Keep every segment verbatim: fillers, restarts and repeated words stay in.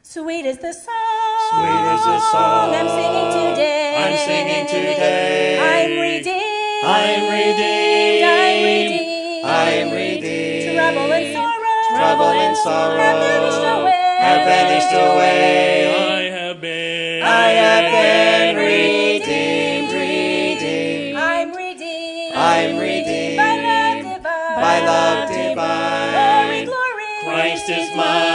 Sweet is the song. Sweet is the song. I'm singing today. I'm singing today. I'm redeemed. I'm redeemed. I'm redeemed. I'm redeemed. Trouble and sorrow. Trouble and sorrow. Have vanished away. Have vanished away. I have been. I have been redeemed. Redeemed. I'm redeemed. I'm redeemed. By love divine. By love divine. Glory, glory. Christ is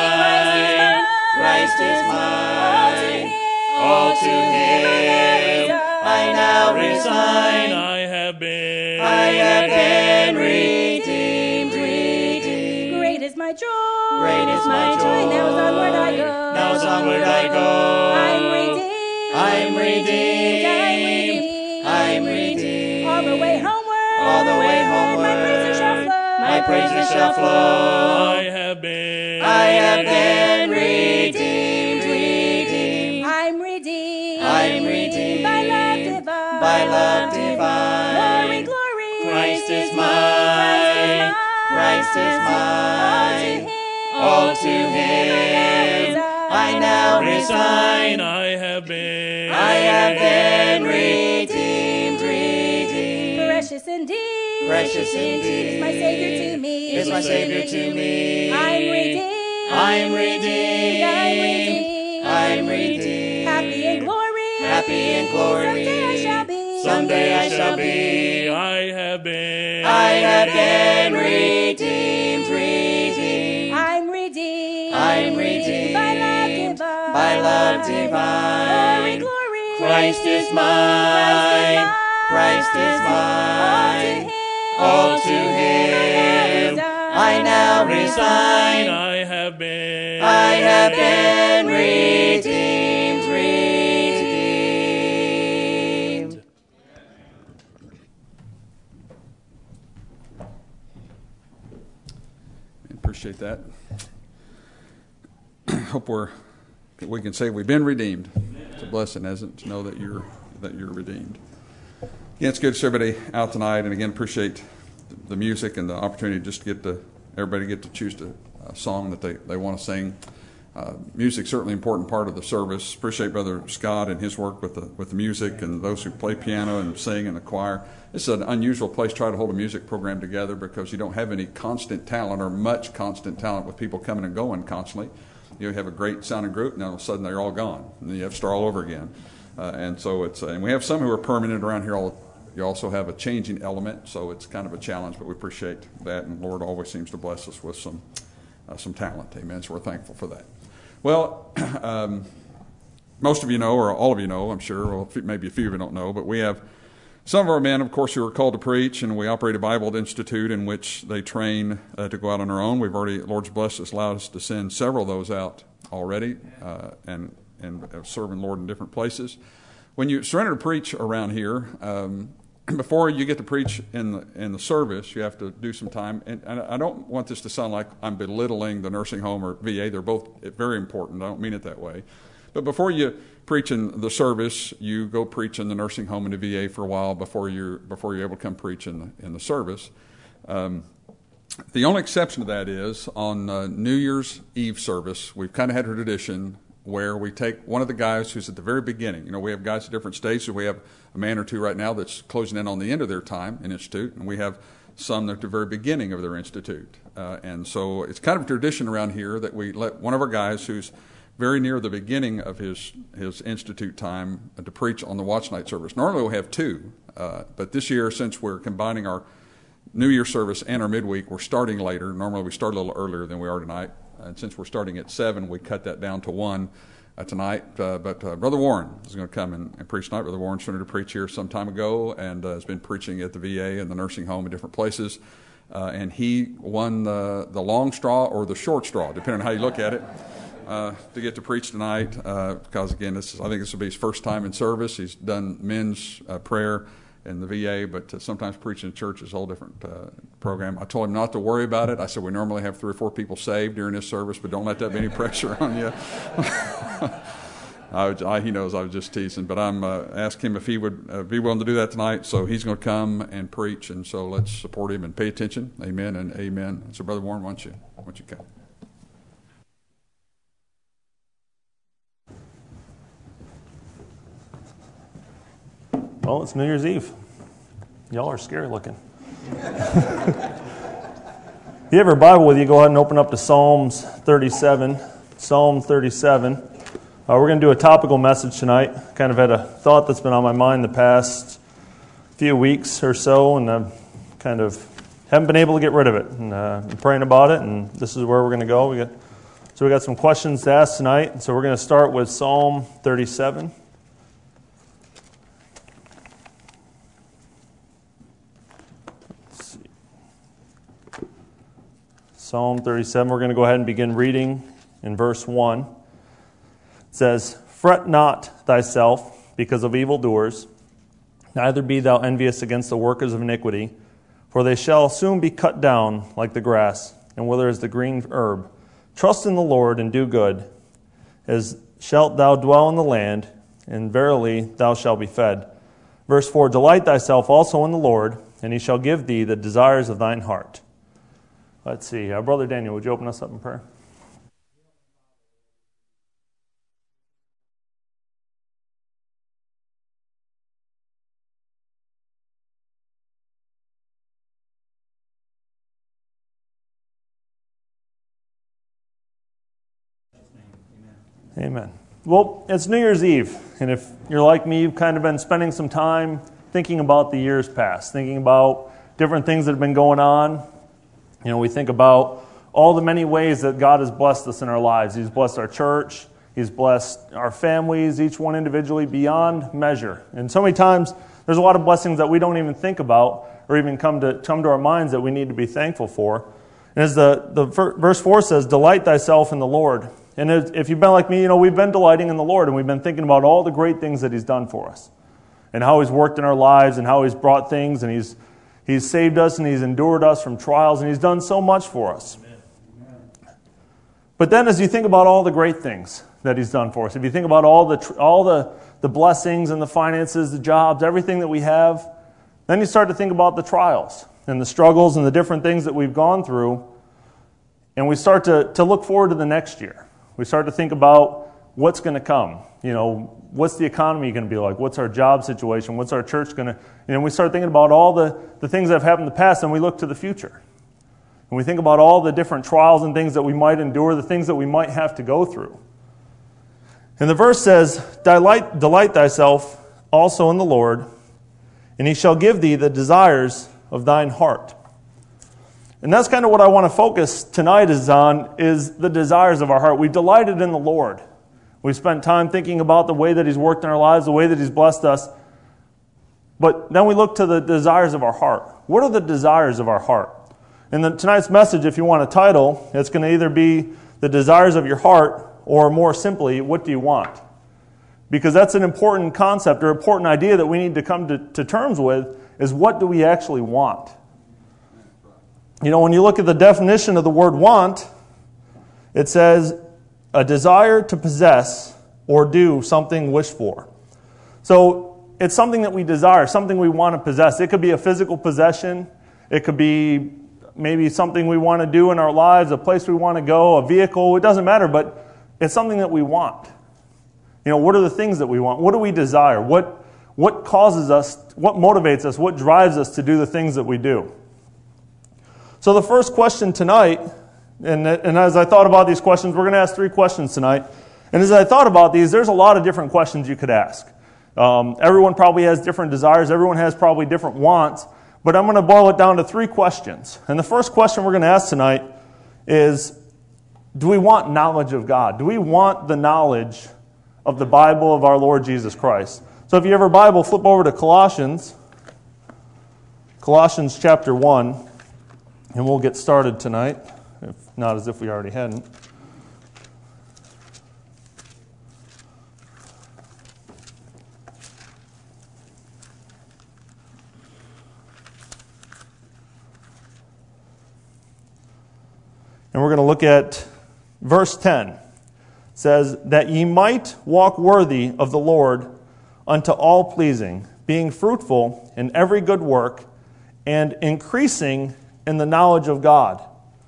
mine. Christ is mine. All to Him I now resign. I have been. I have been redeemed. Redeemed. Great is my joy. Great is my joy. Now is onward I go. Now is onward I go. I'm redeemed. I'm redeemed. I'm redeemed. I'm redeemed. All the way homeward. All the way homeward. My praises shall flow. My praises shall flow. I have been. I have been redeemed. Redeemed. I'm redeemed. I'm redeemed. By love divine. By love divine. Glory, glory. Christ is mine. Christ is mine. All to Him I now resign. I have been. I have been redeemed. Redeemed. Precious indeed. Precious indeed. Is my Savior to me. Is my Savior to me. I'm redeemed. I'm redeemed. I'm redeemed. I'm redeemed. Happy in glory. Happy in glory. Someday I shall be. Someday I shall be. I have been. I have been redeemed. Redeemed. I'm redeemed. I'm redeemed. By love divine. By love divine. Glory, glory. Christ is mine. Christ is mine. All to Him I now resign. I have been. I have been redeemed. Redeemed. Appreciate that. Hope we're we can say we've been redeemed. It's a blessing, isn't it, to know that you're that you're redeemed. Again, it's good to see everybody out tonight, and again, appreciate the music and the opportunity just to get to everybody get to choose a, a song that they, they want to sing. Uh, music's certainly an important part of the service. Appreciate Brother Scott and his work with the with the music and those who play piano and sing in the choir. This is an unusual place to try to hold a music program together because you don't have any constant talent or much constant talent with people coming and going constantly. You have a great sounding group, and all of a sudden they're all gone, and then you have to start all over again. Uh, and so it's uh, and we have some who are permanent around here. All you also have a changing element, so it's kind of a challenge, but we appreciate that, and the Lord always seems to bless us with some uh, some talent. Amen. So we're thankful for that. Well, um, most of you know, or all of you know, I'm sure, well, maybe a few of you don't know, but we have some of our men, of course, who are called to preach, and we operate a Bible Institute in which they train uh, to go out on their own. We've already, Lord's blessed us, allowed us to send several of those out already, uh, and and serving the Lord in different places. When you surrender to preach around here, um, before you get to preach in the in the service, you have to do some time. And, and I don't want this to sound like I'm belittling the nursing home or V A. They're both very important. I don't mean it that way. But before you preach in the service, you go preach in the nursing home and the V A for a while before you're before you're able to come preach in the in the service. Um, the only exception to that is on uh, New Year's Eve service. We've kind of had a tradition where we take one of the guys who's at the very beginning. You know, we have guys at different stages. So we have a man or two right now that's closing in on the end of their time in Institute, and we have some that are at the very beginning of their Institute. Uh, and so it's kind of a tradition around here that we let one of our guys who's very near the beginning of his his Institute time uh, to preach on the watch night service. Normally we'll have two, uh, but this year, since we're combining our New Year service and our midweek, we're starting later. Normally we start a little earlier than we are tonight. And since we're starting at seven, we cut that down to one uh, tonight. Uh, but uh, Brother Warren is going to come and, and preach tonight. Brother Warren started to preach here some time ago and uh, has been preaching at the V A and the nursing home in different places. Uh, and he won the, the long straw or the short straw, depending on how you look at it, uh, to get to preach tonight. Uh, because, again, this is, I think this will be his first time in service. He's done men's uh, prayer in the V A, but uh, sometimes preaching in church is a whole different uh, program. I told him not to worry about it. I said we normally have three or four people saved during this service, but don't let that be any pressure on you. I, I, he knows I was just teasing, but I'm uh, asked him if he would uh, be willing to do that tonight, so he's going to come and preach, and so let's support him and pay attention. Amen and amen. So, Brother Warren, why don't you, why don't you come? Well, it's New Year's Eve. Y'all are scary looking. If you have your Bible with you, go ahead and open up to Psalms thirty-seven. Psalm thirty-seven. Uh, we're going to do a topical message tonight. Kind of had a thought that's been on my mind the past few weeks or so, and I've kind of haven't been able to get rid of it. And uh, I'm praying about it, and this is where we're going to go. We got so we got some questions to ask tonight. So we're going to start with Psalm thirty-seven. Psalm thirty-seven, we're going to go ahead and begin reading in verse one. It says, "Fret not thyself because of evildoers, neither be thou envious against the workers of iniquity, for they shall soon be cut down like the grass, and wither as the green herb. Trust in the Lord and do good, as shalt thou dwell in the land, and verily thou shalt be fed." Verse four, "Delight thyself also in the Lord, and he shall give thee the desires of thine heart." Let's see. Uh, Brother Daniel, would you open us up in prayer? Amen. Well, it's New Year's Eve, and if you're like me, you've kind of been spending some time thinking about the years past, thinking about different things that have been going on. You know, we think about all the many ways that God has blessed us in our lives. He's blessed our church. He's blessed our families, each one individually, beyond measure. And so many times, there's a lot of blessings that we don't even think about or even come to come to our minds that we need to be thankful for. And as the, the verse four says, "Delight thyself in the Lord." And if you've been like me, you know, we've been delighting in the Lord, and we've been thinking about all the great things that He's done for us, and how He's worked in our lives, and how He's brought things, and He's He's saved us, and He's endured us from trials, and He's done so much for us. Amen. But then as you think about all the great things that He's done for us, if you think about all the all the, the blessings and the finances, the jobs, everything that we have, then you start to think about the trials and the struggles and the different things that we've gone through, and we start to, to look forward to the next year. We start to think about what's going to come. You know, what's the economy going to be like? What's our job situation? What's our church going to... You know, we start thinking about all the, the things that have happened in the past, and we look to the future. And we think about all the different trials and things that we might endure, the things that we might have to go through. And the verse says, Delight, delight thyself also in the Lord, and He shall give thee the desires of thine heart. And that's kind of what I want to focus tonight is on, is the desires of our heart. We've delighted in the Lord. We've spent time thinking about the way that He's worked in our lives, the way that He's blessed us. But then we look to the desires of our heart. What are the desires of our heart? In the, tonight's message, if you want a title, it's going to either be the desires of your heart, or more simply, what do you want? Because that's an important concept or important idea that we need to come to, to terms with, is what do we actually want? You know, when you look at the definition of the word want, it says a desire to possess or do something wished for. So it's something that we desire, something we want to possess. It could be a physical possession. It could be maybe something we want to do in our lives, a place we want to go, a vehicle. It doesn't matter, but it's something that we want. You know, what are the things that we want? What do we desire? What, what causes us, what motivates us, what drives us to do the things that we do? So the first question tonight, and, and as I thought about these questions, we're going to ask three questions tonight. And as I thought about these, there's a lot of different questions you could ask. Um, everyone probably has different desires. Everyone has probably different wants. But I'm going to boil it down to three questions. And the first question we're going to ask tonight is, do we want knowledge of God? Do we want the knowledge of the Bible of our Lord Jesus Christ? So if you have your Bible, flip over to Colossians. Colossians chapter one. And we'll get started tonight, if not as if we already hadn't. And we're going to look at verse ten. It says, "That ye might walk worthy of the Lord unto all pleasing, being fruitful in every good work, and increasing in the knowledge of God."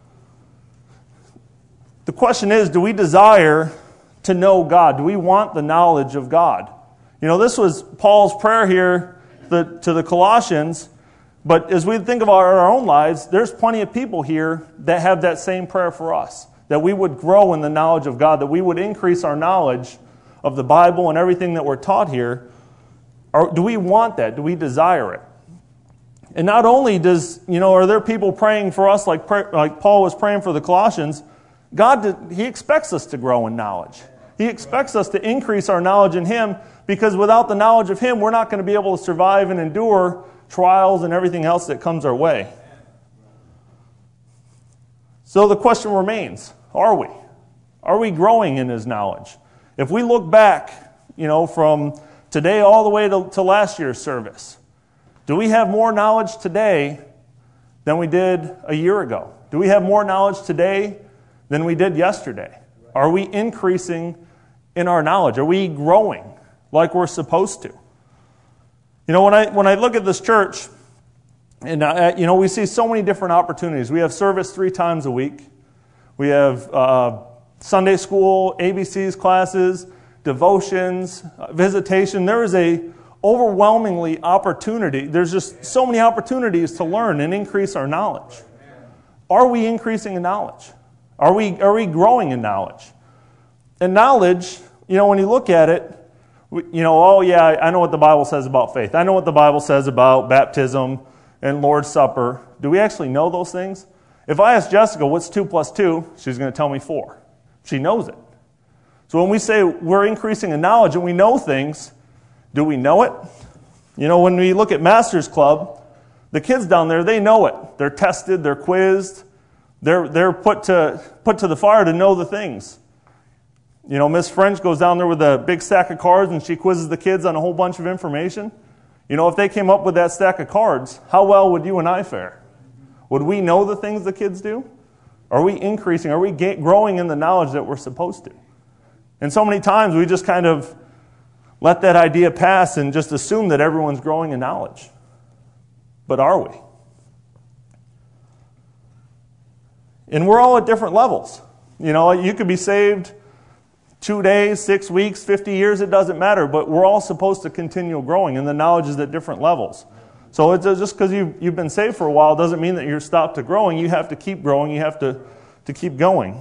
The question is, do we desire to know God? Do we want the knowledge of God? You know, this was Paul's prayer here the, to the Colossians, but as we think about our own lives, there's plenty of people here that have that same prayer for us, that we would grow in the knowledge of God, that we would increase our knowledge of the Bible and everything that we're taught here. Or do we want that? Do we desire it? And not only does, you know, are there people praying for us like like Paul was praying for the Colossians, God, did, He expects us to grow in knowledge. He expects us to increase our knowledge in Him, because without the knowledge of Him, we're not going to be able to survive and endure trials and everything else that comes our way. So the question remains, are we? Are we growing in His knowledge? If we look back, you know, from today all the way to, to last year's service, do we have more knowledge today than we did a year ago? Do we have more knowledge today than we did yesterday? Are we increasing in our knowledge? Are we growing like we're supposed to? You know, when I when I look at this church, and I, you know, we see so many different opportunities. We have service three times a week. We have uh, Sunday school, A B C's classes, devotions, uh, visitation. There is a overwhelmingly opportunity. There's just so many opportunities to learn and increase our knowledge. Are we increasing in knowledge? Are we are we growing in knowledge? And knowledge, you know, when you look at it, you know, oh yeah, I know what the Bible says about faith. I know what the Bible says about baptism and Lord's Supper. Do we actually know those things? If I ask Jessica, what's two plus two, she's going to tell me four. She knows it. So when we say we're increasing in knowledge and we know things, do we know it? You know, when we look at Masters Club, the kids down there, they know it. They're tested, they're quizzed, they're they're put to put to the fire to know the things. You know, Miss French goes down there with a big stack of cards and she quizzes the kids on a whole bunch of information. You know, if they came up with that stack of cards, how well would you and I fare? Would we know the things the kids do? Are we increasing? Are we ga- growing in the knowledge that we're supposed to? And so many times we just kind of let that idea pass and just assume that everyone's growing in knowledge. But are we? And we're all at different levels. You know, you could be saved two days, six weeks, fifty years, it doesn't matter. But we're all supposed to continue growing, and the knowledge is at different levels. So it's just because you've, you've been saved for a while doesn't mean that you're stopped to growing. You have to keep growing. You have to, to keep going.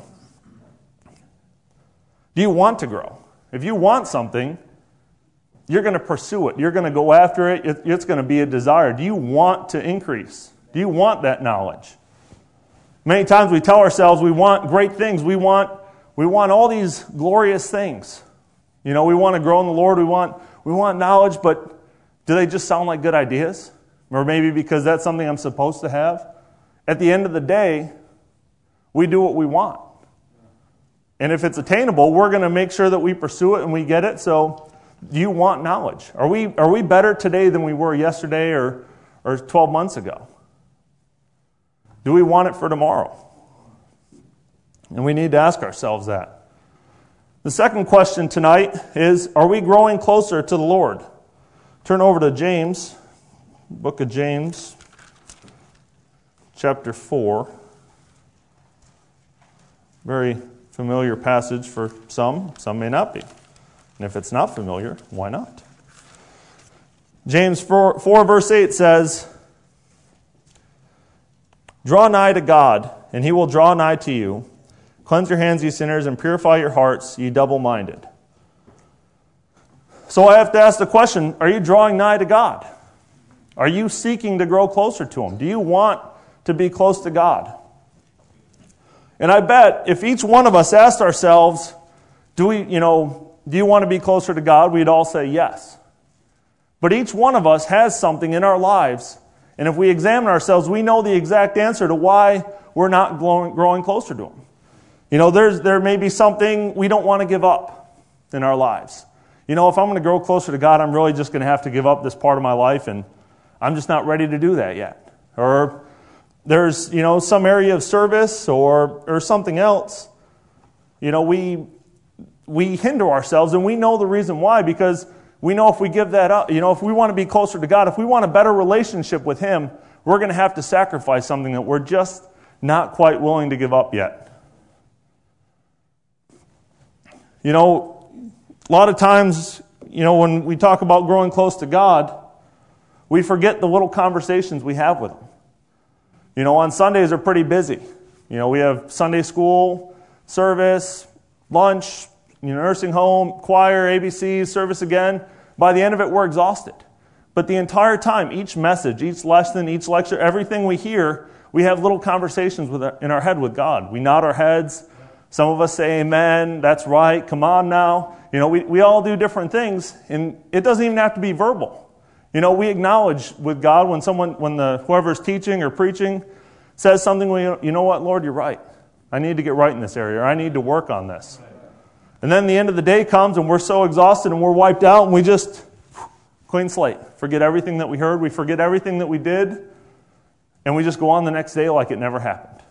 Do you want to grow? If you want something, you're going to pursue it. You're going to go after it. it. It's going to be a desire. Do you want to increase? Do you want that knowledge? Many times we tell ourselves we want great things. We want we want all these glorious things. You know, we want to grow in the Lord. We want we want knowledge, but do they just sound like good ideas? Or maybe because that's something I'm supposed to have? At the end of the day, we do what we want. And if it's attainable, we're going to make sure that we pursue it and we get it. So do you want knowledge? Are we are we better today than we were yesterday or, or twelve months ago? Do we want it for tomorrow? And we need to ask ourselves that. The second question tonight is, are we growing closer to the Lord? Turn over to James, book of James, chapter four. Very familiar passage for some. Some may not be. And if it's not familiar, why not? James four, four verse eight says, "Draw nigh to God, and He will draw nigh to you. Cleanse your hands, ye sinners, and purify your hearts, ye double-minded." So I have to ask the question, are you drawing nigh to God? Are you seeking to grow closer to Him? Do you want to be close to God? And I bet if each one of us asked ourselves, do we, you know, do you want to be closer to God? We'd all say yes. But each one of us has something in our lives, and if we examine ourselves, we know the exact answer to why we're not growing, growing closer to Him. You know, there's there may be something we don't want to give up in our lives. You know, if I'm going to grow closer to God, I'm really just going to have to give up this part of my life, and I'm just not ready to do that yet. Or there's, you know, some area of service or or something else. You know, we we hinder ourselves, and we know the reason why, because we know if we give that up, you know, if we want to be closer to God, if we want a better relationship with Him, we're going to have to sacrifice something that we're just not quite willing to give up yet. You know, a lot of times, you know, when we talk about growing close to God, We forget the little conversations we have with them. You know, on Sundays are pretty busy. You know, we have Sunday school, service, lunch, you know, nursing home, choir, A B C, service again. By the end of it, we're exhausted. But the entire time, each message, each lesson, each lecture, everything we hear, we have little conversations with our, in our head with God. We nod our heads. Some of us say, amen, that's right, come on now. You know, we, we all do different things, and it doesn't even have to be verbal. You know, we acknowledge with God when someone, when the whoever's teaching or preaching says something, we, you know what, Lord, you're right. I need to get right in this area, or I need to work on this. And then the end of the day comes, and we're so exhausted, and we're wiped out, and we just, clean slate. Forget everything that we heard, we forget everything that we did, and we just go on the next day like it never happened.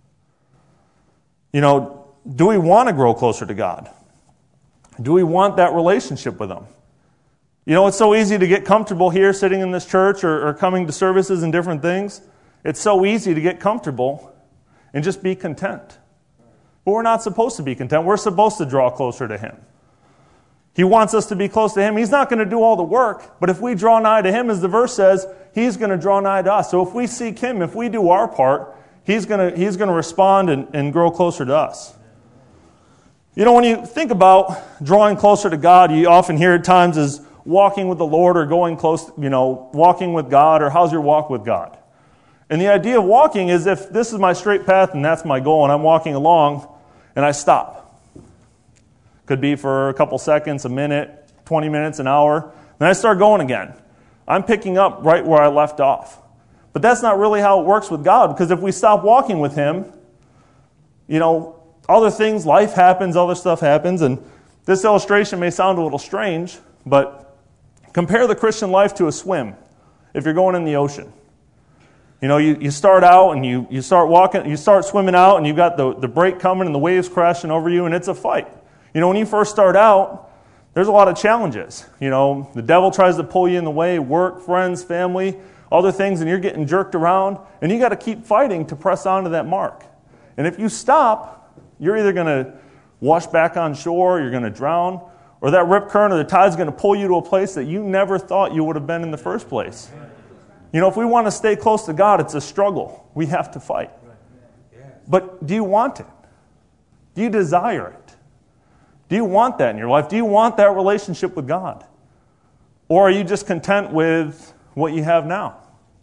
You know, do we want to grow closer to God? Do we want that relationship with Him? You know, it's so easy to get comfortable here sitting in this church or, or coming to services and different things. It's so easy to get comfortable and just be content. But we're not supposed to be content. We're supposed to draw closer to Him. He wants us to be close to Him. He's not going to do all the work, but if we draw nigh to Him, as the verse says, He's going to draw nigh to us. So if we seek Him, if we do our part, He's going to, He's going to respond and, and grow closer to us. You know, when you think about drawing closer to God, you often hear at times as walking with the Lord or going close, you know, walking with God, or how's your walk with God? And the idea of walking is if this is my straight path and that's my goal and I'm walking along and I stop. Could be for a couple seconds, a minute, twenty minutes, an hour. Then I start going again. I'm picking up right where I left off. But that's not really how it works with God, because if we stop walking with Him, you know, other things, life happens, other stuff happens, and this illustration may sound a little strange, but compare the Christian life to a swim if you're going in the ocean. You know, you, you start out and you, you start walking, you start swimming out and you've got the, the break coming and the waves crashing over you, and it's a fight. You know, when you first start out, there's a lot of challenges. You know, the devil tries to pull you in the way, work, friends, family, other things, and you're getting jerked around, and you got to keep fighting to press on to that mark. And if you stop, you're either going to wash back on shore, you're going to drown, or that rip current or the tide's going to pull you to a place that you never thought you would have been in the first place. You know, if we want to stay close to God, it's a struggle. We have to fight. But do you want it? Do you desire it? Do you want that in your life? Do you want that relationship with God? Or are you just content with what you have now?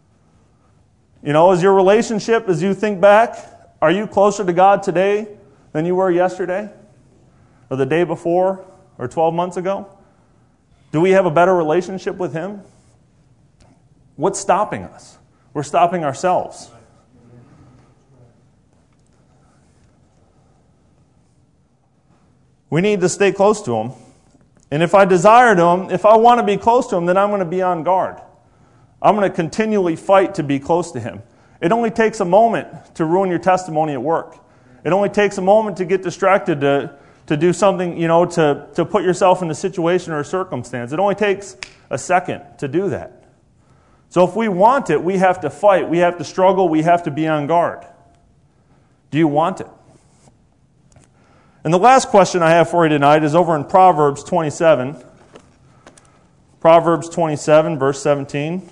You know, is your relationship, as you think back, are you closer to God today than you were yesterday? Or the day before? Or twelve months ago? Do we have a better relationship with Him? What's stopping us? We're stopping ourselves. We need to stay close to Him. And if I desire to Him, if I want to be close to Him, then I'm going to be on guard. I'm going to continually fight to be close to Him. It only takes a moment to ruin your testimony at work. It only takes a moment to get distracted to to do something, you know, to, to put yourself in a situation or a circumstance. It only takes a second to do that. So if we want it, we have to fight. We have to struggle. We have to be on guard. Do you want it? And the last question I have for you tonight is over in Proverbs twenty-seven. Proverbs twenty-seven, verse seventeen.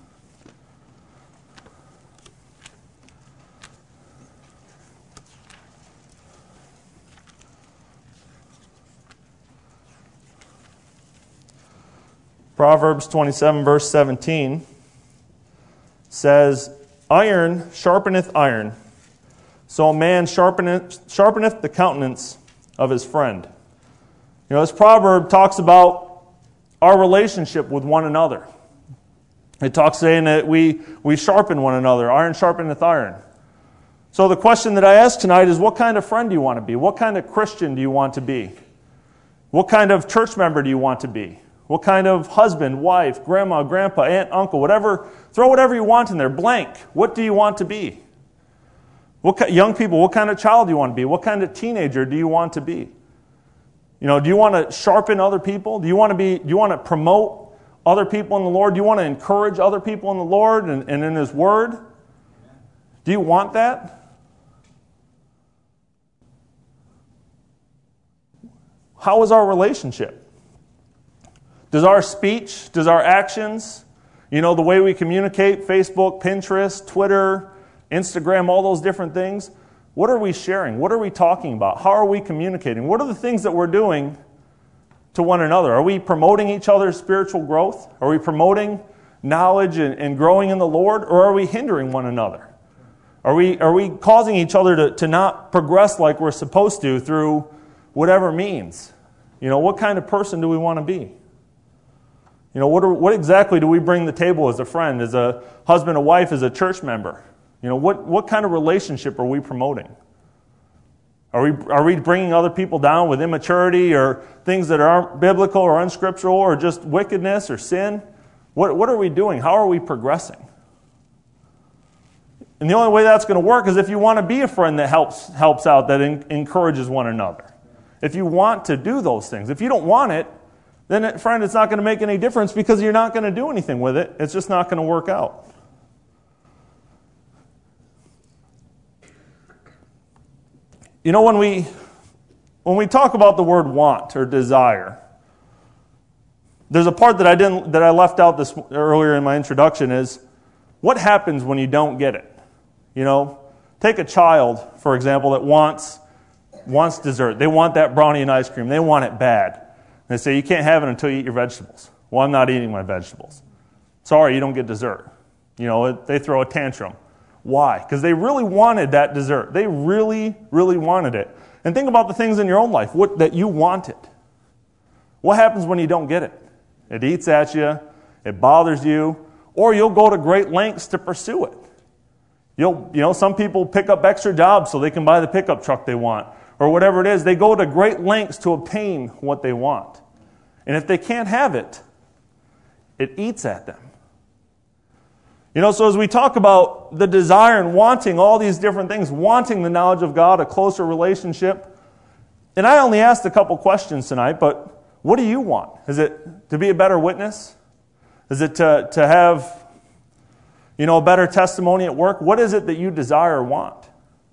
Proverbs twenty-seven, verse seventeen says, "Iron sharpeneth iron, so a man sharpeneth, sharpeneth the countenance of his friend." You know, this proverb talks about our relationship with one another. It talks saying that we, we sharpen one another. Iron sharpeneth iron. So the question that I ask tonight is, what kind of friend do you want to be? What kind of Christian do you want to be? What kind of church member do you want to be? What kind of husband, wife, grandma, grandpa, aunt, uncle, whatever, throw whatever you want in there, blank. What do you want to be? What young people, what kind of child do you want to be? What kind of teenager do you want to be? You know, do you want to sharpen other people? Do you want to be, do you want to promote other people in the Lord? Do you want to encourage other people in the Lord and, and in His Word? Do you want that? How is our relationship? Does our speech, does our actions, You know, the way we communicate, Facebook, Pinterest, Twitter, Instagram, all those different things. What are we sharing? What are we talking about? How are we communicating? What are the things that we're doing to one another? Are we promoting each other's spiritual growth? Are we promoting knowledge and, and growing in the Lord? Or are we hindering one another? Are we, are we causing each other to, to not progress like we're supposed to through whatever means? You know, what kind of person do we want to be? You know, what, are, what exactly do we bring to the table as a friend, as a husband, a wife, as a church member? You know, what, what kind of relationship are we promoting? Are we, are we bringing other people down with immaturity or things that aren't biblical or unscriptural or just wickedness or sin? What, what are we doing? How are we progressing? And the only way that's going to work is if you want to be a friend that helps, helps out, that in, encourages one another. If you want to do those things. If you don't want it, then, friend, it's not going to make any difference because you're not going to do anything with it. It's just not going to work out. You know, when we when we talk about the word want or desire, there's a part that I didn't that I left out this earlier in my introduction is what happens when you don't get it? You know, take a child, for example, that wants wants dessert. They want that brownie and ice cream. They want it bad. And they say, you can't have it until you eat your vegetables. Well, I'm not eating my vegetables. Sorry, you don't get dessert. You know, they throw a tantrum. Why? Because they really wanted that dessert. They really, really wanted it. And think about the things in your own life what, that you wanted. What happens when you don't get it? It eats at you. It bothers you. Or you'll go to great lengths to pursue it. You'll, you know, some people pick up extra jobs so they can buy the pickup truck they want. Or whatever it is. They go to great lengths to obtain what they want. And if they can't have it, it eats at them. You know, so as we talk about the desire and wanting all these different things, wanting the knowledge of God, a closer relationship, and I only asked a couple questions tonight, but what do you want? Is it to be a better witness? Is it to, to have, you know, a better testimony at work? What is it that you desire or want?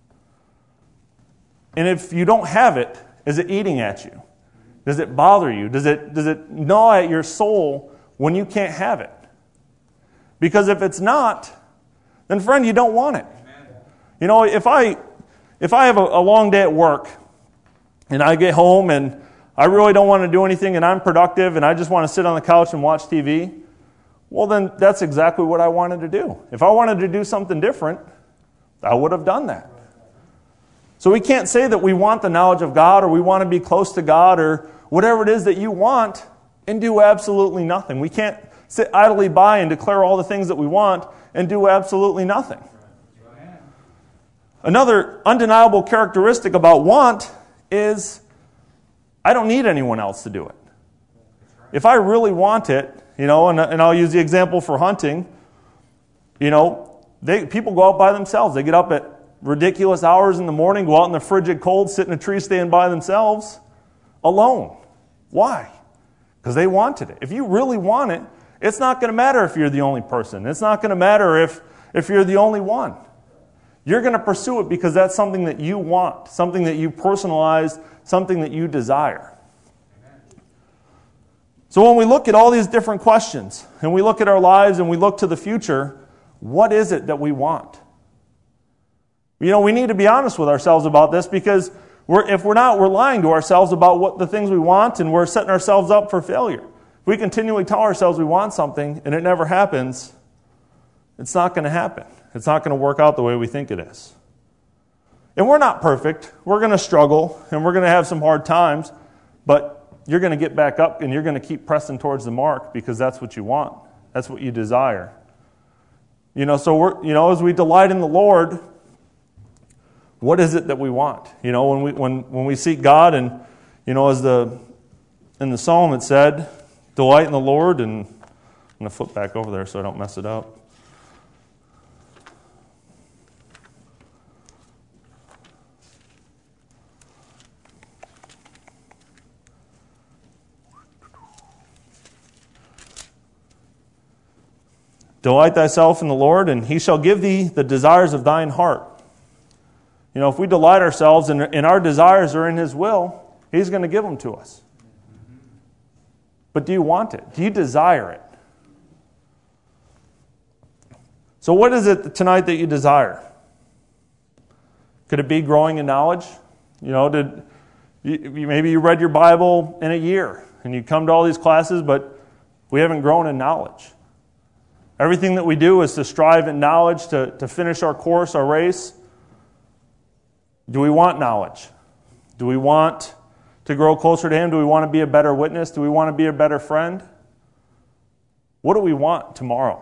And if you don't have it, is it eating at you? Does it bother you? Does it, does it gnaw at your soul when you can't have it? Because if it's not, then friend, you don't want it. You know, if I if I have a, a long day at work and I get home and I really don't want to do anything and I'm productive and I just want to sit on the couch and watch T V, well then that's exactly what I wanted to do. If I wanted to do something different, I would have done that. So we can't say that we want the knowledge of God or we want to be close to God or whatever it is that you want and do absolutely nothing. We can't sit idly by and declare all the things that we want and do absolutely nothing. Another undeniable characteristic about want is I don't need anyone else to do it. If I really want it, you know, and, and I'll use the example for hunting, you know, they people go out by themselves. They get up at ridiculous hours in the morning, go out in the frigid cold, sit in a tree stand by themselves, alone. Why? Because they wanted it. If you really want it, it's not going to matter if you're the only person. It's not going to matter if, if you're the only one. You're going to pursue it because that's something that you want, something that you personalize, something that you desire. So when we look at all these different questions, and we look at our lives and we look to the future, what is it that we want? You know, we need to be honest with ourselves about this because we're, if we're not, we're lying to ourselves about what the things we want and we're setting ourselves up for failure. If we continually tell ourselves we want something and it never happens, it's not going to happen. It's not going to work out the way we think it is. And we're not perfect. We're going to struggle and we're going to have some hard times, but you're going to get back up and you're going to keep pressing towards the mark because that's what you want. That's what you desire. You know, so we're, you know, as we delight in the Lord, what is it that we want? You know, when we when when we seek God, and you know, as the in the psalm it said, delight in the Lord, and I'm going to flip back over there so I don't mess it up. Delight thyself in the Lord, and he shall give thee the desires of thine heart. You know, if we delight ourselves and, and our desires are in his will, he's going to give them to us. But do you want it? Do you desire it? So what is it tonight that you desire? Could it be growing in knowledge? You know, did you, maybe you read your Bible in a year and you come to all these classes, but we haven't grown in knowledge. Everything that we do is to strive in knowledge, to, to finish our course, our race. Do we want knowledge? Do we want to grow closer to Him? Do we want to be a better witness? Do we want to be a better friend? What do we want tomorrow?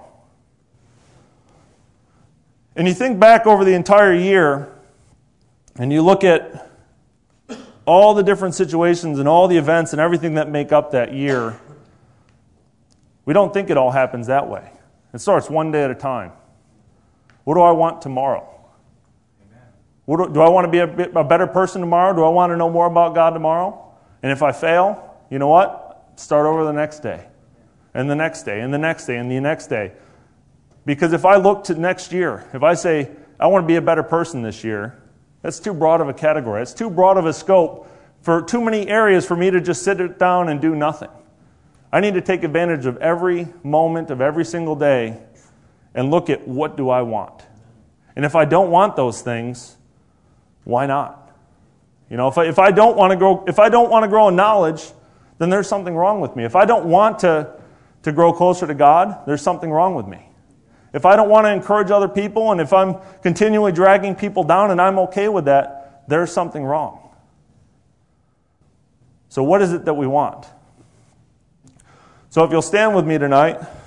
And you think back over the entire year, and you look at all the different situations and all the events and everything that make up that year, we don't think it all happens that way. It starts one day at a time. What do I want tomorrow? What do, do I want to be a, bit, a better person tomorrow? Do I want to know more about God tomorrow? And if I fail, you know what? Start over the next day, and the next day, and the next day, and the next day. Because if I look to next year, if I say, I want to be a better person this year, that's too broad of a category. It's too broad of a scope for too many areas for me to just sit down and do nothing. I need to take advantage of every moment of every single day and look at what do I want. And if I don't want those things, why not? You know, if I, if I don't want to grow, if I don't want to grow in knowledge, then there's something wrong with me. If I don't want to, to grow closer to God, there's something wrong with me. If I don't want to encourage other people, and if I'm continually dragging people down and I'm okay with that, there's something wrong. So what is it that we want? So if you'll stand with me tonight.